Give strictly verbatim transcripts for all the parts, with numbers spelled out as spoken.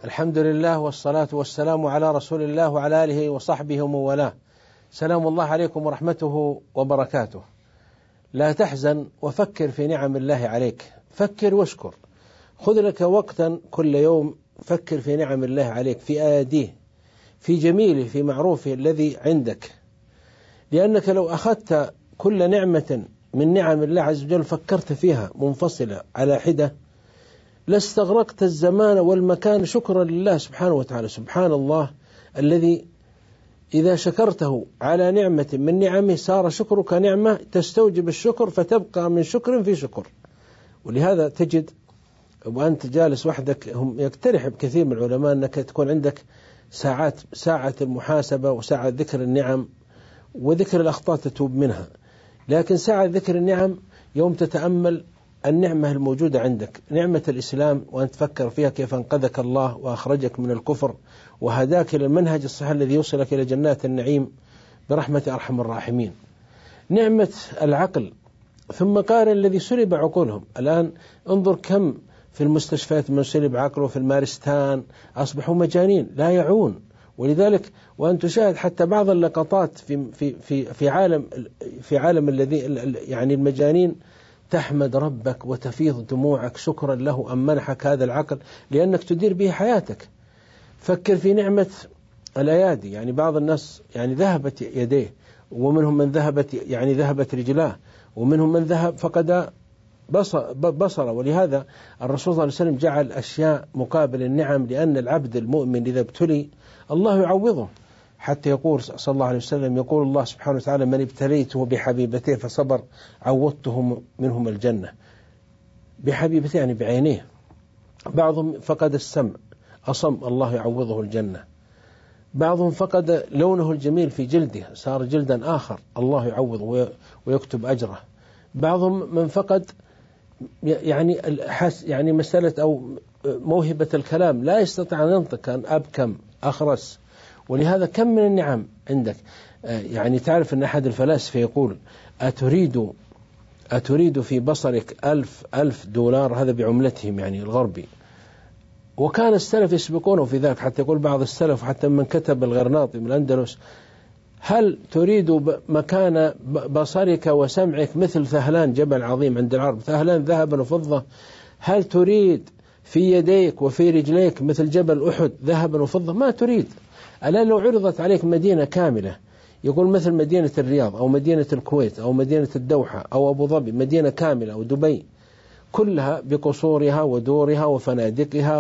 الحمد لله والصلاة والسلام على رسول الله وعلى آله وصحبه ومن والاه. سلام الله عليكم ورحمته وبركاته. لا تحزن وفكر في نعم الله عليك، فكر واشكر. خذ لك وقتا كل يوم، فكر في نعم الله عليك، في آياته، في جميله، في معروفه الذي عندك. لأنك لو أخذت كل نعمة من نعم الله عز وجل فكرت فيها منفصلة على حدة لاستغرقت الزمان والمكان شكرا لله سبحانه وتعالى. سبحان الله الذي إذا شكرته على نعمة من نعمه صار شكرك نعمة تستوجب الشكر، فتبقى من شكر في شكر. ولهذا تجد وأنت جالس وحدك، هم يقترح كثير من العلماء أنك تكون عندك ساعات ساعة المحاسبة وساعة ذكر النعم وذكر الأخطاء تتوب منها، لكن ساعة ذكر النعم يوم تتأمل النعمة الموجودة عندك، نعمة الإسلام، وأن تفكر فيها كيف أنقذك الله وأخرجك من الكفر وهداك إلى المنهج الصحيح الذي يوصلك إلى جنات النعيم برحمة أرحم الراحمين. نعمة العقل، ثم قارن الذي سلب عقولهم. الآن انظر كم في المستشفيات من سلب عقله، في المارستان أصبحوا مجانين لا يعون. ولذلك وأن تشاهد حتى بعض اللقطات في في في في عالم في عالم الذي يعني المجانين تحمد ربك وتفيض دموعك شكرا له أن منحك هذا العقل لأنك تدير به حياتك. فكر في نعمة الأيادي، يعني بعض الناس يعني ذهبت يديه، ومنهم من ذهبت يعني ذهبت رجلاه، ومنهم من ذهب فقد بصر. ولهذا الرسول صلى الله عليه وسلم جعل أشياء مقابل النعم، لأن العبد المؤمن إذا ابتلي الله يعوضه. حتى يقول صلى الله عليه وسلم، يقول الله سبحانه وتعالى: من ابتليته بحبيبته فصبر عوضته منهم الجنة. بحبيبته يعني بعينيه. بعضهم فقد السمع أصم، الله يعوضه الجنة. بعضهم فقد لونه الجميل في جلده صار جلدا آخر، الله يعوضه ويكتب أجره. بعضهم من فقد يعني يعني مسألة أو موهبة الكلام، لا يستطيع أن ينطق، كان أبكم أخرس. ولهذا كم من النعم عندك. يعني تعرف أن أحد الفلاسفة يقول: أتريد أتريد في بصرك ألف ألف دولار، هذا بعملتهم يعني الغربي. وكان السلف يسبقونه في ذلك، حتى يقول بعض السلف حتى من كتب الغرناطي من الأندلس: هل تريد مكان بصرك وسمعك مثل ثهلان جبل عظيم عند العرب، ثهلان ذهبا وفضة؟ هل تريد في يديك وفي رجليك مثل جبل أحد ذهبا وفضة؟ ما تريد. الآن لو عرضت عليك مدينة كاملة، يقول مثل مدينة الرياض أو مدينة الكويت أو مدينة الدوحة أو أبو ظبي، مدينة كاملة أو دبي كلها بقصورها ودورها وفنادقها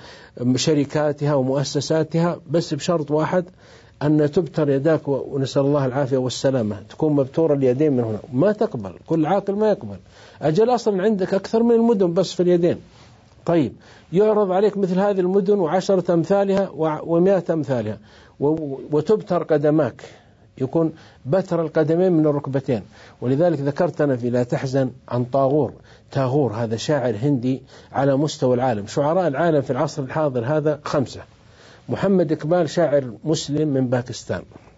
وشركاتها ومؤسساتها، بس بشرط واحد: أن تبتر يداك، ونسأل الله العافية والسلامة، تكون مبتور اليدين من هنا. ما تقبل، كل عاقل ما يقبل. أجل أصلا عندك أكثر من المدن بس في اليدين. طيب يعرض عليك مثل هذه المدن وعشرة أمثالها ومئة أمثالها، وتبتر قدماك، يكون بتر القدمين من الركبتين. ولذلك ذكرتنا في لا تحزن عن طاغور. تاغور هذا شاعر هندي على مستوى العالم. شعراء العالم في العصر الحاضر هذا خمسة: محمد إقبال شاعر مسلم من باكستان،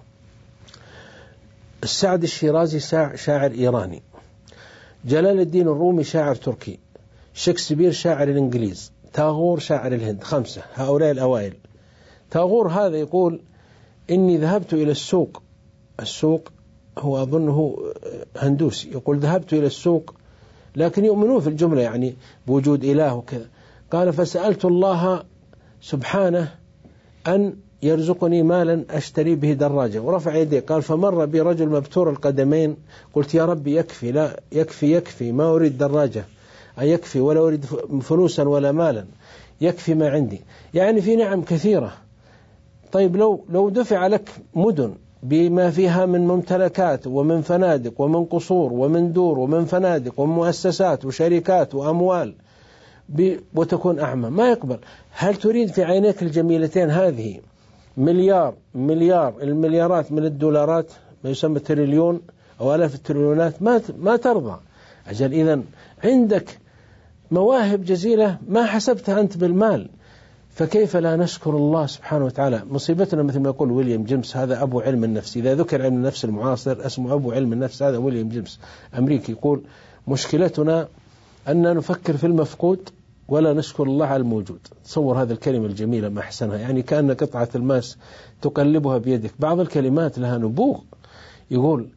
السعد الشيرازي شاعر إيراني، جلال الدين الرومي شاعر تركي، شكسبير شاعر الإنجليز، تاغور شاعر الهند. خمسة، هؤلاء الأوائل. تاغور هذا يقول: إني ذهبت إلى السوق. السوق هو أظنه هندوسي. يقول: ذهبت إلى السوق، لكن يؤمنون في الجملة يعني بوجود إله وكذا. قال: فسألت الله سبحانه أن يرزقني مالا أشتري به دراجة، ورفع يديه. قال: فمر بي رجل مبتور القدمين، قلت: يا ربي يكفي، لا يكفي يكفي، ما أريد دراجة، أي يكفي، ولا أريد فلوسا ولا مالا، يكفي ما عندي. يعني في نعم كثيرة. طيب لو لو دفع لك مدن بما فيها من ممتلكات ومن فنادق ومن قصور ومن دور ومن فنادق ومؤسسات وشركات وأموال، وتكون أعمى، ما يقبل. هل تريد في عينيك الجميلتين هذه مليار مليار المليارات من الدولارات، ما يسمى تريليون أو آلاف التريليونات؟ ما ما ترضى. أجل إذن عندك مواهب جزيلة ما حسبتها أنت بالمال، فكيف لا نشكر الله سبحانه وتعالى؟ مصيبتنا مثل ما يقول ويليام جيمس، هذا أبو علم النفس. إذا ذكر علم النفس المعاصر اسمه أبو علم النفس، هذا ويليام جيمس أمريكي. يقول: مشكلتنا أن نفكر في المفقود ولا نشكر الله على الموجود. تصور هذه الكلمة الجميلة ما أحسنها، يعني كأن قطعة الماس تقلبها بيدك. بعض الكلمات لها نبوغ. يقول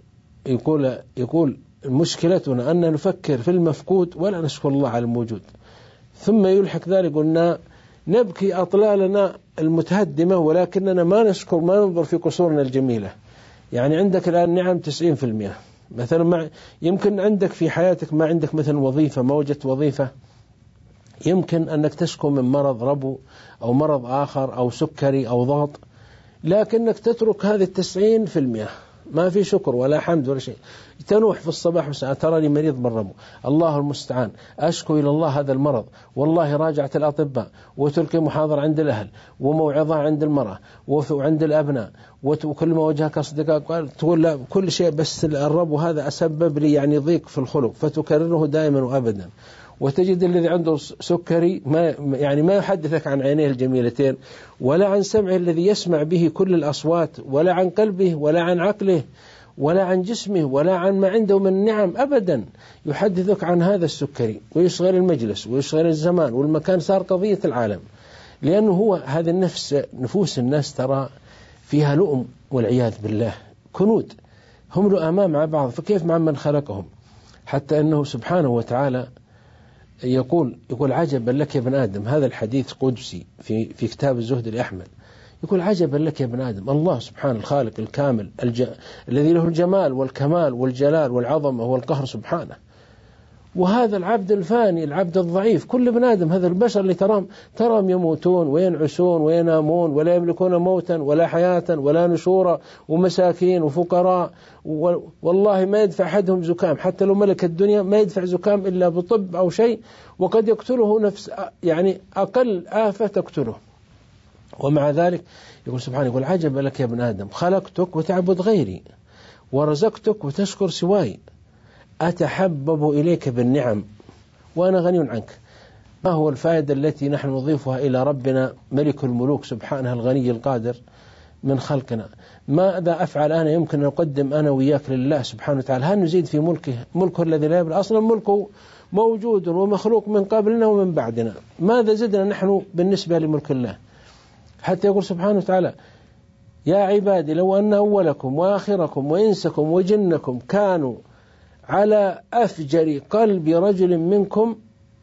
يقول يقول مشكلتنا أن نفكر في المفقود ولا نشكر الله على الموجود. ثم يلحق ذلك قلنا نبكي أطلالنا المتهدمة ولكننا ما نشكر ما ننظر في قصورنا الجميلة. يعني عندك الآن نعم تسعين في المئة مثلا، ما يمكن عندك في حياتك ما عندك مثلا وظيفة، ما وجدت وظيفة، يمكن أنك تشكو من مرض ربو أو مرض آخر أو سكري أو ضغط، لكنك تترك هذه التسعين في المئة، ما في شكر ولا حمد ولا شيء. تنوح في الصباح والمساء تراني مريض بالربو، الله المستعان، أشكو إلى الله هذا المرض، والله راجعت الأطباء وتلقي محاضرة عند الأهل وموعظة عند المرأة وعند الأبناء، وكل ما وجهك أصدقاء تقول لا كل شيء بس الربو هذا أسبب لي يعني ضيق في الخلق، فتكرره دائما وأبدا. وتجد الذي عنده سكري ما يعني ما يحدثك عن عينيه الجميلتين ولا عن سمعه الذي يسمع به كل الأصوات، ولا عن قلبه ولا عن عقله ولا عن جسمه ولا عن ما عنده من نعم أبدا. يحدثك عن هذا السكري ويشغل المجلس ويشغل الزمان والمكان، صار قضية العالم. لأنه هو هذا النفس، نفوس الناس ترى فيها لؤم والعياذ بالله، كنود، هم لؤماء مع بعض، فكيف مع من خلقهم؟ حتى أنه سبحانه وتعالى يقول يقول عجبا لك يا ابن آدم. هذا الحديث قدسي في في كتاب الزهد لأحمد. يقول عجبا لك يا ابن آدم، الله سبحانه الخالق الكامل الج... الذي له الجمال والكمال والجلال والعظمة والقهر سبحانه، وهذا العبد الفاني العبد الضعيف، كل ابن آدم هذا البشر اللي ترام ترام يموتون وينعسون وينامون ولا يملكون موتا ولا حياة ولا نشورا، ومساكين وفقراء، والله ما يدفع أحدهم زكام، حتى لو ملك الدنيا ما يدفع زكام إلا بطب أو شيء، وقد يقتله نفس يعني أقل آفة تقتله. ومع ذلك يقول سبحانه يقول عجب لك يا ابن آدم، خلقتك وتعبد غيري ورزقتك وتشكر سواي، أتحبب إليك بالنعم وأنا غني عنك. ما هو الفائدة التي نحن نضيفها إلى ربنا ملك الملوك سبحانه الغني القادر من خلقنا؟ ماذا أفعل أنا يمكن أن أقدم أنا وياك لله سبحانه وتعالى؟ هل نزيد في ملكه؟ ملكه الذي لا يبلى، أصلا ملكه موجود ومخلوق من قبلنا ومن بعدنا، ماذا زدنا نحن بالنسبة لملك الله؟ حتى يقول سبحانه وتعالى يا عبادي لو أن أولكم وآخركم وإنسكم وجنكم كانوا على أفجر قلب رجل منكم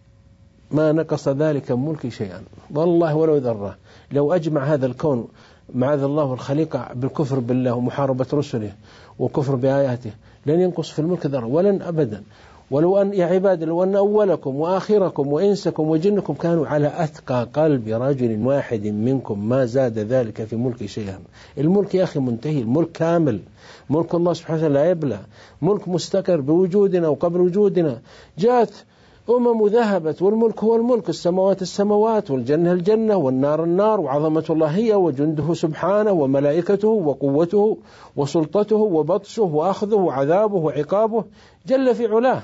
ما نقص ذلك من ملك شيئا، والله ولو ذرة. لو أجمع هذا الكون معاذ الله الخليقة بالكفر بالله ومحاربة رسله وكفر بآياته لن ينقص في الملك ذرة ولن أبدا. ولو أن يا عبادي لو أن أولكم وآخركم وإنسكم وجنكم كانوا على أتقى قلب رجل واحد منكم ما زاد ذلك في ملك شيئا. الملك يا أخي منتهي، الملك كامل، ملك الله سبحانه وتعالى لا يبلى، ملك مستقر بوجودنا وقبل وجودنا. جاءت أمم ذهبت والملك هو الملك، السماوات السماوات والجنة الجنة والنار النار، وعظمة الله هي وجنده سبحانه وملائكته وقوته وسلطته وبطشه وأخذه وعذابه وعقابه جل في علاه.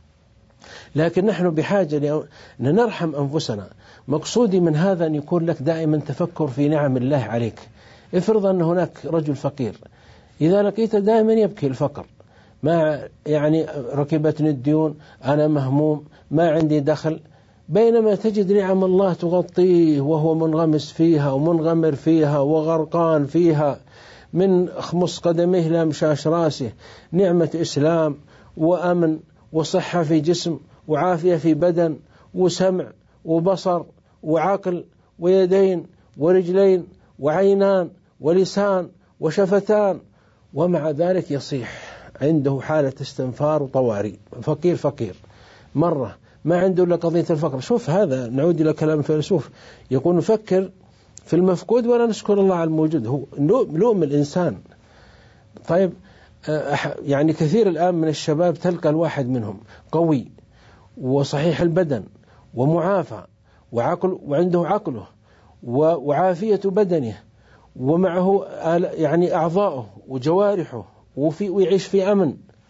لكن نحن بحاجة أن نرحم أنفسنا. مقصودي من هذا أن يكون لك دائما تفكر في نعم الله عليك. افرض أن هناك رجل فقير، إذا لقيت دائما يبكي الفقر، ما يعني ركبتني الديون، أنا مهموم، ما عندي دخل، بينما تجد نعم الله تغطيه وهو منغمس فيها ومنغمر فيها وغرقان فيها من خمص قدميه إلى مشاش راسه، نعمة إسلام وأمن وصحة في جسم وعافية في بدن وسمع وبصر وعقل ويدين ورجلين وعينان ولسان وشفتان، ومع ذلك يصيح، عنده حالة استنفار وطوارئ، فقير فقير مرة ما عنده إلا قضية الفقر. شوف هذا، نعود إلى كلام الفيلسوف يقول نفكر في المفقود ولا نشكر الله على الموجود، هو لوم الإنسان. طيب يعني كثير الآن من الشباب تلقى الواحد منهم قوي وصحيح البدن ومعافى وعقل وعنده عقله وعافية بدنه ومعه يعني أعضاؤه وجوارحه وفي ويعيش في أمن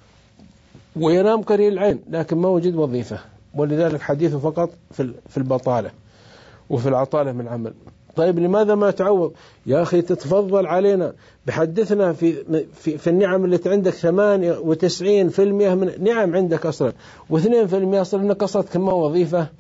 وينام قرير العين، لكن ما وجد وظيفة، ولذلك حديثه فقط في البطالة وفي العطالة من عمل. طيب لماذا ما تعوض يا أخي؟ تتفضل علينا بحدثنا في في, في النعم التي عندك ثمانية وتسعين في المئة من نعم عندك أصلا، واثنين في المئة أصلا نقصت كما وظيفة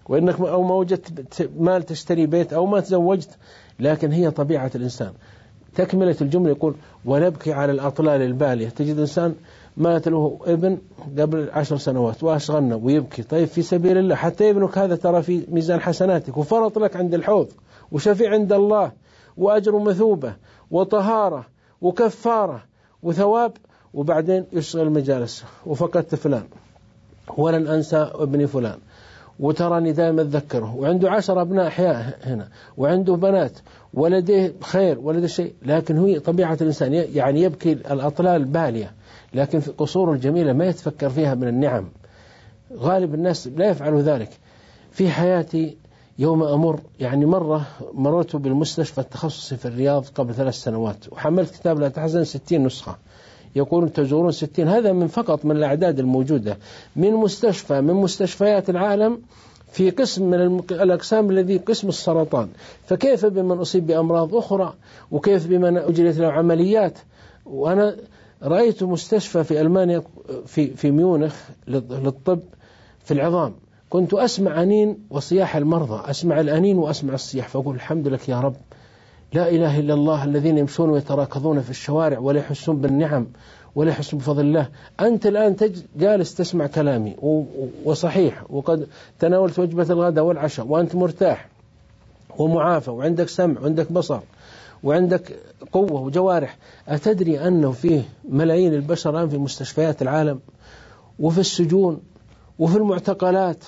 وإنك أو ما وجدت مال تشتري بيت أو ما تزوجت، لكن هي طبيعة الإنسان. تكملة الجملة يقول ونبكي على الأطلال البالية. تجد إنسان مات له ابن قبل عشر سنوات وأشغلنا ويبكي. طيب في سبيل الله، حتى ابنك هذا ترى في ميزان حسناتك وفرط لك عند الحوض وشفيع عند الله وأجر مثوبة وطهارة وكفارة وثواب، وبعدين يشغل مجالس وفقدت فلان ولن أنسى ابني فلان، وتراني دائما أتذكره، وعنده عشر أبناء أحياء هنا وعنده بنات ولديه خير ولديه شيء، لكن هو طبيعة الإنسان يعني يبكي الأطلال البالية، لكن في قصور الجميلة ما يتفكر فيها من النعم. غالب الناس لا يفعلوا ذلك. في حياتي يوم أمر يعني مرة مررت بالمستشفى التخصصي في الرياض قبل ثلاث سنوات، وحملت كتاب لا تحزن ستين نسخة، يقولون تزورون ستين، هذا من فقط من الأعداد الموجودة من مستشفى من مستشفيات العالم في قسم من الأقسام الذي قسم السرطان، فكيف بمن أصيب بأمراض أخرى، وكيف بمن أجريت له عمليات. وأنا رأيت مستشفى في ألمانيا في في ميونخ للطب في العظام، كنت أسمع أنين وصياح المرضى، أسمع الأنين وأسمع الصياح، فأقول الحمد لك يا رب، لا إله إلا الله الذين يمشون ويتراكضون في الشوارع ولا يحسون بالنعم ولا يحسون بفضل الله. أنت الآن جالس تسمع كلامي وصحيح، وقد تناولت وجبة الغداء والعشاء وأنت مرتاح ومعافى وعندك سمع وعندك بصر وعندك قوة وجوارح. أتدري أنه فيه ملايين البشر الآن في مستشفيات العالم وفي السجون وفي المعتقلات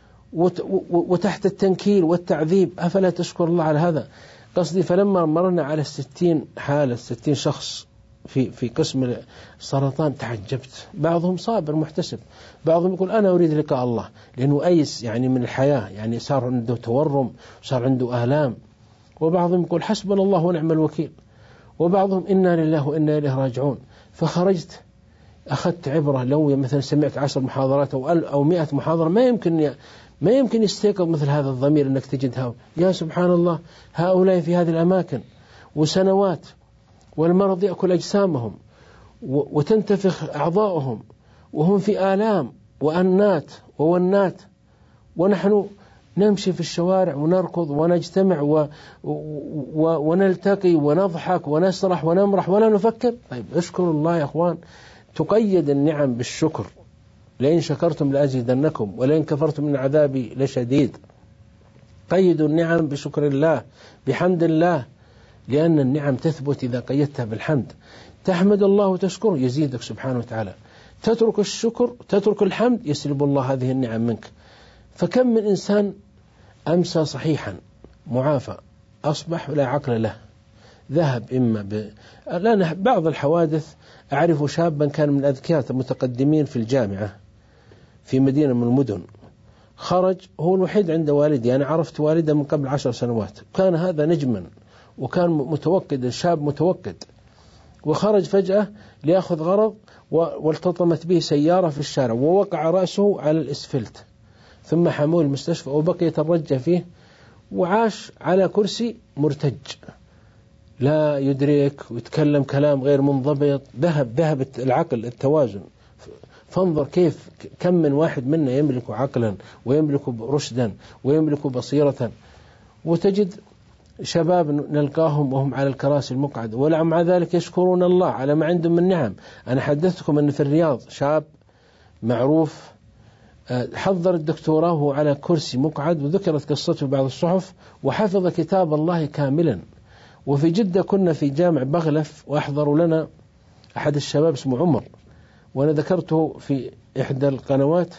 وتحت التنكيل والتعذيب؟ أفلا تشكر الله على هذا؟ قصدي فلما مرنا على الستين حالة ستين شخص في في قسم السرطان تعجبت. بعضهم صابر محتسب، بعضهم يقول أنا أريد لقاء الله لأنه أيس يعني من الحياة، يعني صار عنده تورم صار عنده آلام، وبعضهم يقول حسبنا الله ونعم الوكيل، وبعضهم إنا لله وإنا إليه راجعون. فخرجت أخذت عبرة. لو مثلا سمعت عشر محاضرات أو أو مئة محاضرة ما يمكن ما يمكن يستيقظ مثل هذا الضمير أنك تجدها يا سبحان الله هؤلاء في هذه الأماكن وسنوات والمرض يأكل أجسامهم وتنتفخ أعضاؤهم وهم في آلام وأنات وونات، ونحن نمشي في الشوارع ونركض ونجتمع و... و... ونلتقي ونضحك ونسرح ونمرح ولا نفكر. طيب اشكروا الله يا أخوان. تقيد النعم بالشكر، لئن شكرتم لأزيدنكم ولئن كفرتم من عذابي لشديد. قيدوا النعم بشكر الله بحمد الله، لأن النعم تثبت إذا قيدتها بالحمد. تحمد الله وتشكره يزيدك سبحانه وتعالى، تترك الشكر تترك الحمد يسلب الله هذه النعم منك. فكم من إنسان أمسى صحيحا معافى أصبح لا عقل له، ذهب إما ب... لأن بعض الحوادث أعرف شابا كان من الأذكياء المتقدمين في الجامعة في مدينة من المدن، خرج هو الوحيد عند والدي، أنا عرفت والده من قبل عشر سنوات، كان هذا نجما وكان متوكد شاب متوكد، وخرج فجأة ليأخذ غرض والتطمت به سيارة في الشارع ووقع رأسه على الإسفلت، ثم حموه المستشفى وبقيت الرجة فيه، وعاش على كرسي مرتج لا يدرك ويتكلم كلام غير منضبط. ذهب ذهبت العقل التوازن. فانظر كيف كم من واحد منا يملك عقلا ويملك رشدا ويملك بصيرة، وتجد شباب نلقاهم وهم على الكراسي المقعدة ومع ذلك يشكرون الله على ما عندهم من نعم. أنا حدثتكم أن في الرياض شاب معروف حضر الدكتوراه وهو على كرسي مقعد، وذكرت قصته في بعض الصحف، وحفظ كتاب الله كاملا. وفي جدة كنا في جامع بغلف وأحضروا لنا أحد الشباب اسمه عمر، وأنا ذكرته في إحدى القنوات،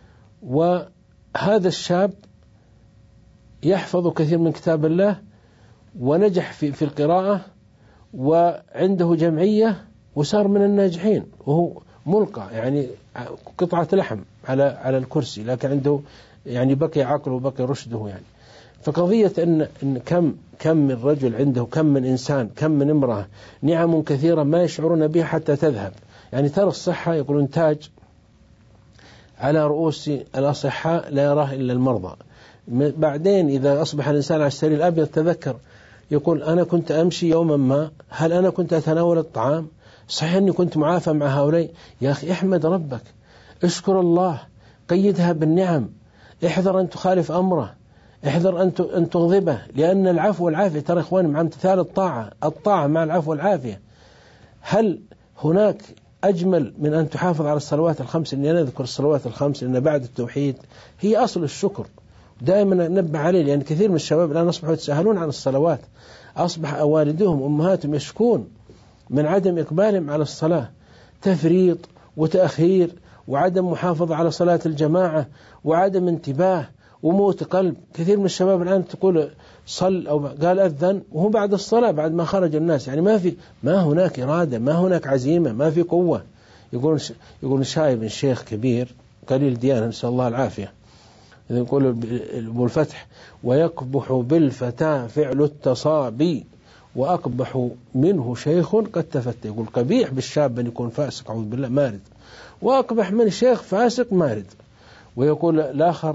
وهذا الشاب يحفظ كثير من كتاب الله ونجح في في القراءة وعنده جمعية وصار من الناجحين، وهو ملقى يعني قطعة لحم على على الكرسي، لكن عنده يعني بقي عقله وبقي رشده يعني. فقضية إن, إن كم كم من رجل عنده، كم من إنسان، كم من امرأة نعم كثيرة ما يشعرون بها حتى تذهب. يعني ترى الصحة يقولون تاج على رؤوس الأصحاء لا يراه إلا المرضى. بعدين إذا أصبح الإنسان على السرير الأبيض تذكر يقول أنا كنت أمشي يوما ما، هل أنا كنت أتناول الطعام؟ صحيح أني كنت معافى مع هؤلاء. يا أخي احمد ربك، اشكر الله، قيدها بالنعم، احذر أن تخالف أمره، احذر أن تغضبه، لأن العفو والعافية ترى إخواني مع امتثال الطاعة، الطاعة مع العفو والعافية. هل هناك أجمل من أن تحافظ على الصلوات الخمس؟ إني أنا أذكر الصلوات الخمس لأن بعد التوحيد هي أصل الشكر، دائما ننبه عليه، لأن كثير من الشباب الآن أصبحوا يتساهلون عن الصلوات، أصبح والدهم أمهاتهم يشكون من عدم إقبالهم على الصلاة، تفريط وتأخير وعدم محافظة على صلاة الجماعة وعدم انتباه وموت قلب. كثير من الشباب الآن تقول صل أو قال أذن وهو بعد الصلاة بعد ما خرج الناس، يعني ما في ما هناك إرادة، ما هناك عزيمة، ما في قوة. يقول يقول شايب شيخ كبير قليل ديانة نسأل الله العافية، يقول أبو الفتح: ويقبح بالفتى فعل التصابي وأقبح منه شيخ قد تفتى. يقول قبيح بالشاب أن يكون فاسق أعوذ بالله مارد، وأقبح من شيخ فاسق مارد. ويقول الآخر: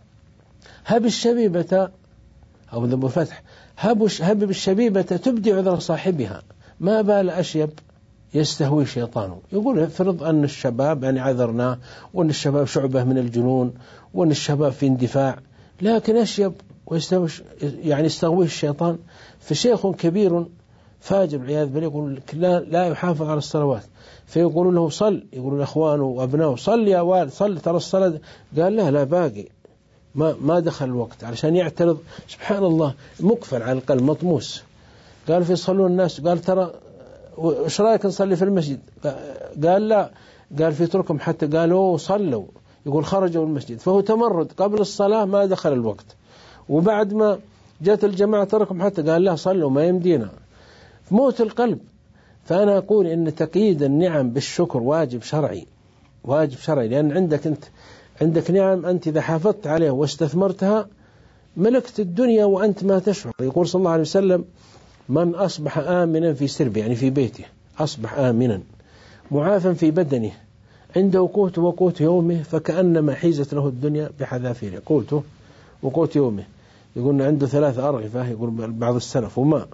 هب الشبيبة أو أبو الفتح هب بالشبيبة تبدي عذر صاحبها ما بال أشيب يستهوي شيطانه. يقول فرض أن الشباب يعني عذرناه، وأن الشباب شعبة من الجنون، وأن الشباب في اندفاع، لكن أشيب ويستهوي يعني يستهويه الشيطان. فشيخ كبير فاجر والعياذ بالله يقول لا, لا يحافظ على الصلوات، فيقولون له صل، يقولون أخوانه وأبنائه صل يا والد صل ترى الصلاة، قال لا لا باقي ما ما دخل الوقت علشان يعترض. سبحان الله مقفل على القلب مطموس. قال في يصلون الناس، قال ترى ايش رايك نصلي في المسجد؟ قال لا، قال في تركهم حتى قالوا صلوا، يقول خرجوا من المسجد. فهو تمرد قبل الصلاة ما دخل الوقت، وبعد ما جاءت الجماعة تركهم حتى قال لا صلوا ما يمدينا، موت القلب. فأنا أقول إن تقييد النعم بالشكر واجب شرعي، واجب شرعي، لأن عندك أنت عندك نعم أنت إذا حافظت عليها واستثمرتها ملكت الدنيا وأنت ما تشعر. يقول صلى الله عليه وسلم: من أصبح آمنا في سربه يعني في بيته، أصبح آمنا معافا في بدنه عنده قوت وقوت يومه فكأنما حيزت له الدنيا بحذافيره. قوته وقوت يومه، يقول عنده ثلاثة أرغفة، يقول بعض السلف وماء،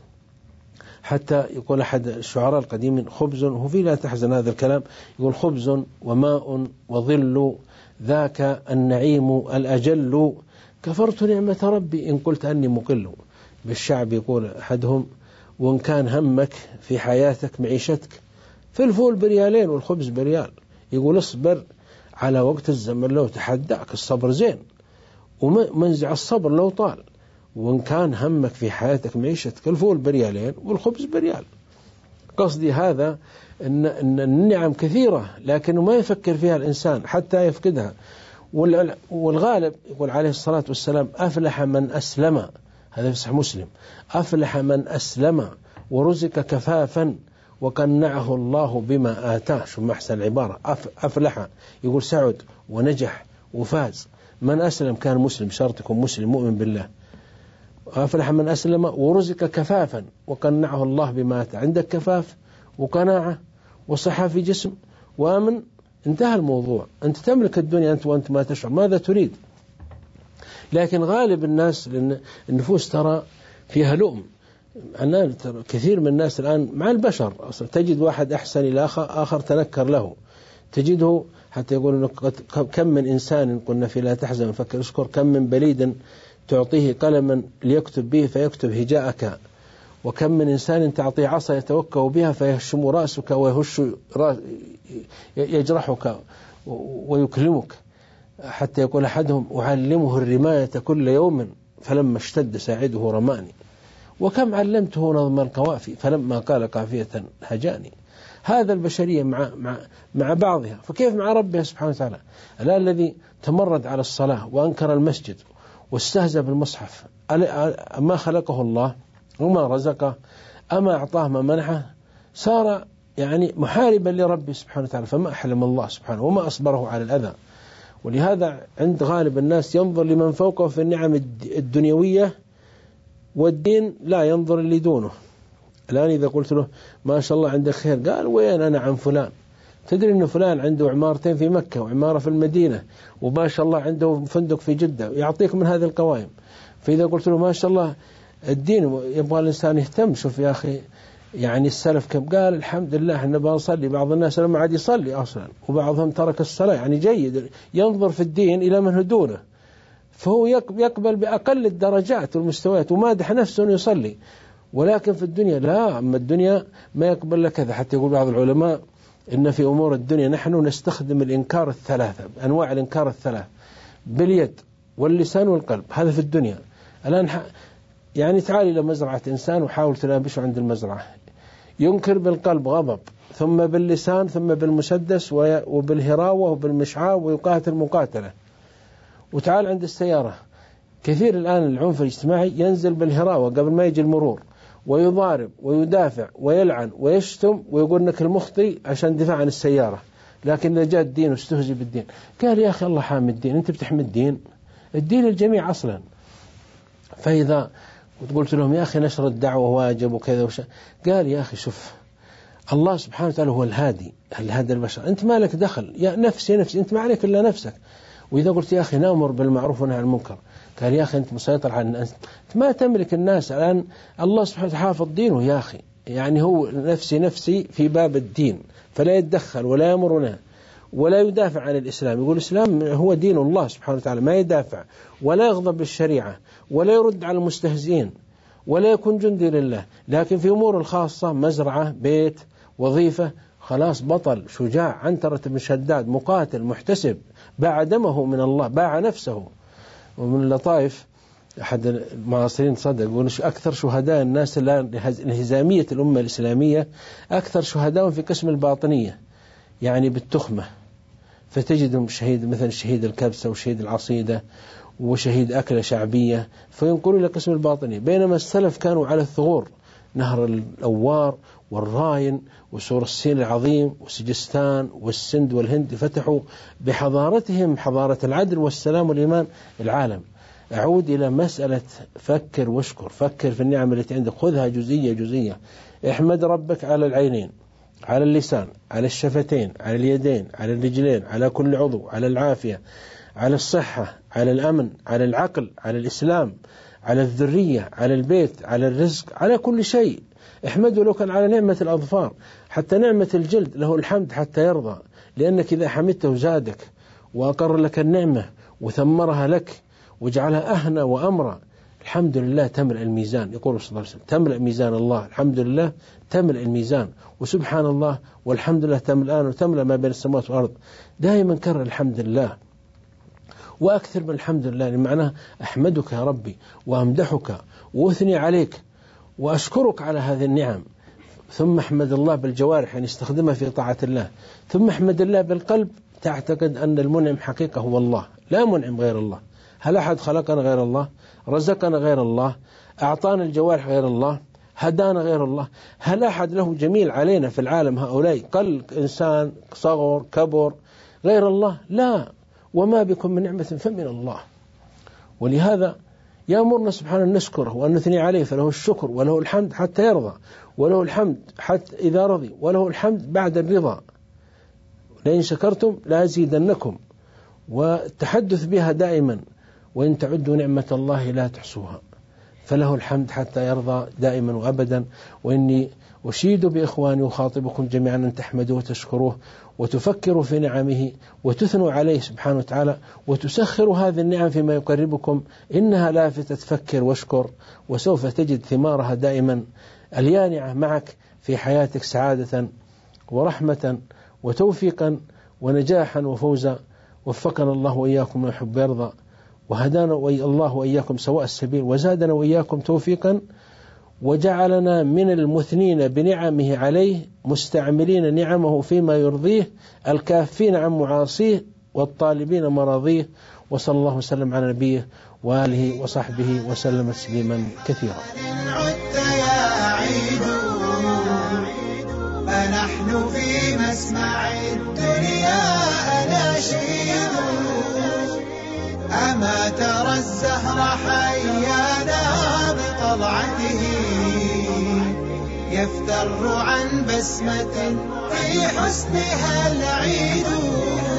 حتى يقول أحد الشعراء القديمين: خبز، وهو في لا تحزن هذا الكلام، يقول خبز وماء وظل ذاك النعيم الأجل، كفرت نعمة ربي إن قلت أني مقل. بالشعب يقول أحدهم: وإن كان همك في حياتك معيشتك فالفول بريالين والخبز بريال، يقول اصبر على وقت الزمن لو تحداك، الصبر زين ومنزع الصبر لو طال، وإن كان همك في حياتك معيشتك الفول بريالين والخبز بريال. قصدي هذا إن, إن النعم كثيرة لكنه ما يفكر فيها الإنسان حتى يفقدها. والغالب يقول عليه الصلاة والسلام: أفلح من أسلم، هذا في صحيح مسلم، أفلح من أسلم ورزق كفافا وقنعه الله بما آتاه. شو ما أحسن العبارة، أفلح يقول سعد ونجح وفاز. من أسلم كان مسلم، شرط يكون مسلم مؤمن بالله. أفلح من أسلم ورزق كفافا وقنعه الله بما آتاه. عندك كفاف وقناعة وصحة في جسم وأمن، انتهى الموضوع، أنت تملك الدنيا أنت وأنت ما تشعر ماذا تريد. لكن غالب الناس، لأن النفوس ترى فيها لؤم، الآن كثير من الناس الآن مع البشر أصلا تجد واحد أحسن إلى آخر, آخر تنكر له، تجده حتى يقول كم من إنسان قلنا في لا تحزن فكر اشكر، كم من بليد تعطيه قلما ليكتب به فيكتب هجاءك، وكم من إنسان تعطيه عصا يتوكأ بها فيهشم رأسك ويهش يجرحك ويكلمك. حتى يقول أحدهم: أعلمه الرماية كل يوم فلما اشتد ساعده رماني، وكم علمته نظم القوافي فلما قال قافية هجاني. هذا البشرية مع, مع, مع بعضها، فكيف مع ربها سبحانه وتعالى؟ الآن الذي تمرد على الصلاة وأنكر المسجد واستهزأ بالمصحف، أما خلقه الله وما رزقه أما أعطاه ما منحه، صار يعني محاربا لربه سبحانه وتعالى، فما أحلم الله سبحانه وما أصبره على الأذى. ولهذا عند غالب الناس ينظر لمن فوقه في النعم الدنيوية والدين لا ينظر اللي دونه. الآن إذا قلت له ما شاء الله عندك خير، قال وين أنا عن فلان؟ تدري أن فلان عنده عمارتين في مكة وعمارة في المدينة وما شاء الله عنده فندق في جدة، يعطيك من هذه القوائم. فإذا قلت له ما شاء الله الدين يبغى الإنسان يهتم، شوف يا أخي يعني السلف كم، قال الحمد لله احنا بنصلي، بعض الناس لما عاد يصلي أصلا وبعضهم ترك الصلاة، يعني جيد ينظر في الدين إلى من هو دونه. فهو يقبل بأقل الدرجات والمستويات ومادح نفسه أنه يصلي. ولكن في الدنيا لا، أما الدنيا ما يقبل لك هذا. حتى يقول بعض العلماء إن في أمور الدنيا نحن نستخدم الإنكار الثلاثة، أنواع الإنكار الثلاث، باليد واللسان والقلب. هذا في الدنيا. الآن يعني تعالي إلى مزرعة إنسان وحاول تلابشه عند المزرعة، ينكر بالقلب غضب، ثم باللسان، ثم بالمسدس وبالهراوة وبالمشعاة ويقاتل مقاتلة. وتعال عند السيارة، كثير الآن العنف الاجتماعي ينزل بالهراوة قبل ما يجي المرور، ويضارب ويدافع ويلعن ويشتم ويقول إنك المخطئ عشان دفاع عن السيارة. لكن إذا جاء الدين واستهزئ بالدين، قال يا أخي الله حامي الدين، أنت بتحمي الدين، الدين الجميع أصلا. فإذا قلت لهم يا أخي نشر الدعوة واجب وكذا وش، قال يا أخي شوف، الله سبحانه وتعالى هو الهادي، الهادي البشر، أنت ما لك دخل، يا نفسي نفسي، أنت ما عليك إلا نفسك. وإذا قلت يا أخي نأمر بالمعروف ونهى عن المنكر، قال يا أخي أنت مسيطر على الناس، أنت ما تملك الناس. الآن الله سبحانه وتعالى حافظ دينه يا أخي، يعني هو نفسي نفسي في باب الدين، فلا يتدخل ولا يأمرنا ولا يدافع عن الإسلام. يقول الإسلام هو دين الله سبحانه وتعالى، ما يدافع ولا يغضب بالشريعة ولا يرد على المستهزئين ولا يكون جندي لله. لكن في أمور الخاصة، مزرعة، بيت، وظيفة، خلاص بطل شجاع عنترة بن شداد، مقاتل محتسب، باع دمه من الله، باع نفسه. ومن اللطائف أحد المعاصرين صدق يقول أكثر شهداء الناس انهزامية الأمة الإسلامية أكثر شهداء في قسم الباطنية، يعني بالتخمة. فتجدهم شهيد مثلا شهيد الكبسة وشهيد العصيدة وشهيد أكلة شعبية، فينقلوا إلى قسم الباطنية. بينما السلف كانوا على الثغور، نهر الأوار والراين وسور الصين العظيم وسجستان والسند والهند، فتحوا بحضارتهم حضارة العدل والسلام والإيمان العالم. أعود إلى مسألة فكر واشكر، فكر في النعم التي عندك، خذها جزئية جزئية. احمد ربك على العينين، على اللسان، على الشفتين، على اليدين، على الرجلين، على كل عضو، على العافية، على الصحة، على الأمن، على العقل، على الإسلام، على الذرية، على البيت، على الرزق، على كل شيء. احمده لو كان على نعمة الأظفار، حتى نعمة الجلد له الحمد حتى يرضى، لأنك إذا حمدته زادك وأقر لك النعمة وثمرها لك وجعلها أهنى وأمرى، الحمد لله تملأ الميزان. يقول صلى الله عليه وسلم تملأ ميزان الله، الحمد لله تملأ الميزان، وسبحان الله والحمد لله تملأان وتملأ ما بين السماوات والأرض. دائما كرر الحمد لله وأكثر من الحمد لله، لمعناه أحمدك يا ربي وأمدحك وأثني عليك وأشكرك على هذه النعم. ثم أحمد الله بالجوارح، يعني استخدمها في طاعة الله. ثم أحمد الله بالقلب، تعتقد أن المنعم حقيقة هو الله، لا منعم غير الله. هل أحد خلقنا غير الله؟ رزقنا غير الله؟ أعطانا الجوارح غير الله؟ هدانا غير الله؟ هل أحد له جميل علينا في العالم هؤلاء؟ قل إنسان، صغر، كبر، غير الله؟ لا. وما بكم من نعمة فمن الله. ولهذا يأمرنا سبحانه أن نشكره وأن نثني عليه، فله الشكر وله الحمد حتى يرضى، وله الحمد حتى إذا رضي، وله الحمد بعد الرضا. لئن شكرتم لأزيدنكم، والتحدث بها دائما، وإن تعدوا نعمة الله لا تحصوها. فله الحمد حتى يرضى دائما وأبدا. وإني أشيد بإخواني وخاطبكم جميعا أن تحمدوه وتشكروه وتفكروا في نعمه وتثنوا عليه سبحانه وتعالى، وتسخروا هذه النعم فيما يقربكم. إنها لافتة تفكر واشكر، وسوف تجد ثمارها دائما اليانعة معك في حياتك، سعادة ورحمة وتوفيقا ونجاحا وفوزا. وفقنا الله وإياكم ما يحب ويرضى، وهدانا الله وإياكم سواء السبيل، وزادنا وإياكم توفيقا، وجعلنا من المثنين بنعمه عليه، مستعملين نعمه فيما يرضيه، الكافين عن معاصيه والطالبين مراضيه. وصلى الله وسلم على نبيه وآله وصحبه وسلم تسليما كثيرا. فنحن في مسمع الدنيا أناشيد، أما ترى الزهر حيانا بطلعته، يفتر عن بسمة في حسنها العيد.